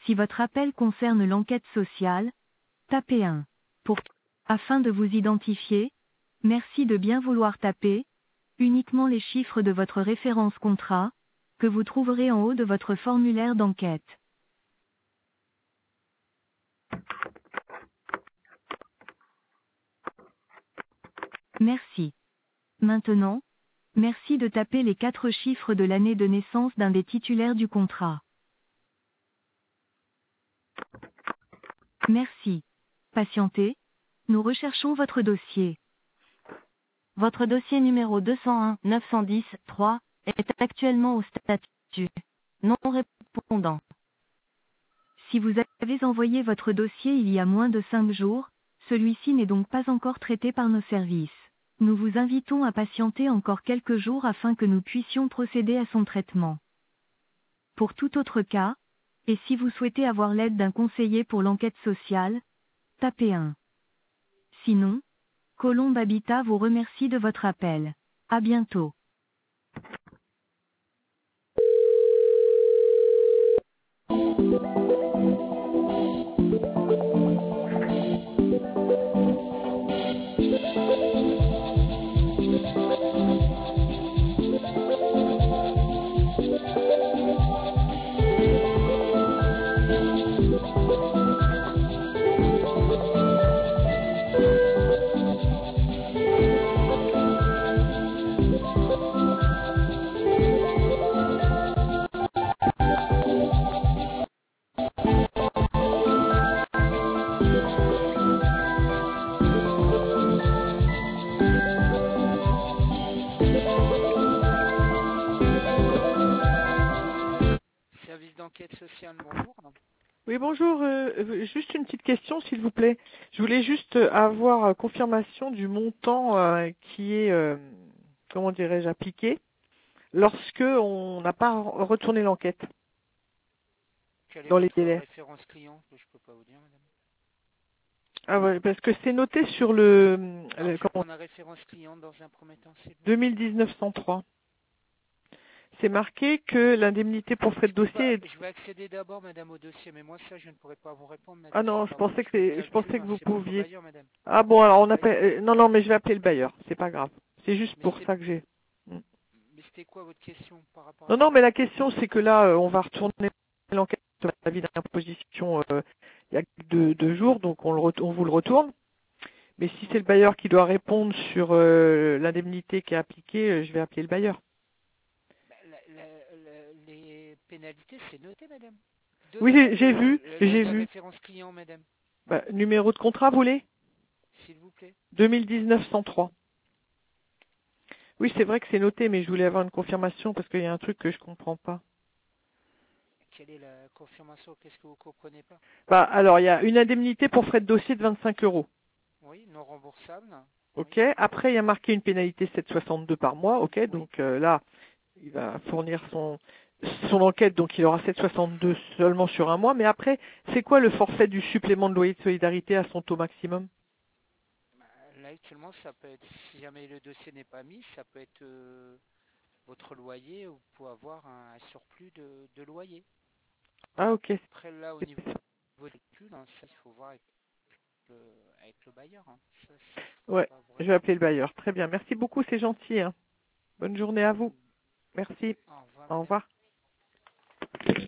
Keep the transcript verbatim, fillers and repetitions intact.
Si votre appel concerne l'enquête sociale, tapez un. Pour afin de vous identifier, merci de bien vouloir taper uniquement les chiffres de votre référence contrat, que vous trouverez en haut de votre formulaire d'enquête. Merci. Maintenant, merci de taper les quatre chiffres de l'année de naissance d'un des titulaires du contrat. Merci. Patientez, nous recherchons votre dossier. Votre dossier numéro deux cent un neuf cent dix trois est actuellement au statut non répondant. Si vous avez envoyé votre dossier il y a moins de cinq jours, celui-ci n'est donc pas encore traité par nos services. Nous vous invitons à patienter encore quelques jours afin que nous puissions procéder à son traitement. Pour tout autre cas, et si vous souhaitez avoir l'aide d'un conseiller pour l'enquête sociale, tapez un. Sinon, Colombe Habitat vous remercie de votre appel. À bientôt. Service d'enquête sociale, bonjour. Oui, bonjour. euh, juste une petite question, s'il vous plaît. Je voulais juste avoir euh, confirmation du montant euh, qui est, euh, comment dirais-je, appliqué lorsque on n'a pas re- retourné l'enquête Quelle est dans les votre délais. référence client que je peux pas vous dire, madame? Ah ouais, parce que c'est noté sur le, Alors, le je vais comment, prendre la référence client dans un premier temps, s'il vous deux plaît. mille dix-neuf cent trois. C'est marqué que l'indemnité pour frais Je de peux dossier pas, est... je vais accéder d'abord, madame, au dossier, mais moi, ça, je ne pourrais pas vous répondre, Ah madame. C'est non, je pas moi pensais qui que fais les c'est, je pensais calculs, que hein, vous c'est votre pouviez. bailleur, madame. Ah bon, alors C'est on le bailleur. appelle. euh, Non, non, mais je vais appeler le bailleur. C'est pas grave. C'est juste Mais pour c'est, ça que j'ai. Hmm. mais c'était quoi votre question par rapport à Non, non, ça? mais la question, c'est que là, euh, on va retourner l'enquête sur l'avis d'imposition euh, il y a deux, deux jours, donc on, le ret- on vous le retourne. Mais si c'est le bailleur qui doit répondre sur euh, l'indemnité qui est appliquée, euh, je vais appeler le bailleur. Bah, la- la- la- les pénalités, c'est noté, madame. Oui, Donnez-moi j'ai j'ai le, vu, le- le- j'ai la vu. référence client, madame, Bah, numéro de contrat, vous voulez s'il vous plaît. deux mille dix-neuf cent trois. Oui, c'est vrai que c'est noté, mais je voulais avoir une confirmation parce qu'il y a un truc que je comprends pas. Quelle est la confirmation? Qu'est-ce que vous comprenez pas? Bah, alors, il y a une indemnité pour frais de dossier de vingt-cinq euros. Oui, non remboursable. Ok. Oui, Après, il y a marqué une pénalité sept virgule soixante-deux par mois. Ok. oui. Donc euh, là, il va fournir son son enquête, donc il aura sept virgule soixante-deux seulement sur un mois. Mais après, c'est quoi le forfait du supplément de loyer de solidarité à son taux maximum? Bah, là, actuellement, ça peut être, si jamais le dossier n'est pas mis, ça peut être euh, votre loyer, ou vous pouvez avoir un, un surplus de, de loyer. Ah, Voilà. ok. Après, là, au niveau des calculs, hein, ça, il faut voir avec le, avec le bailleur. Hein. Ça, ça, je pourrais Ouais. pas vous Je vais répondre. appeler le bailleur. Très bien. Merci beaucoup, c'est gentil, hein. Bonne journée à vous. Merci. Au revoir, Au madame. revoir.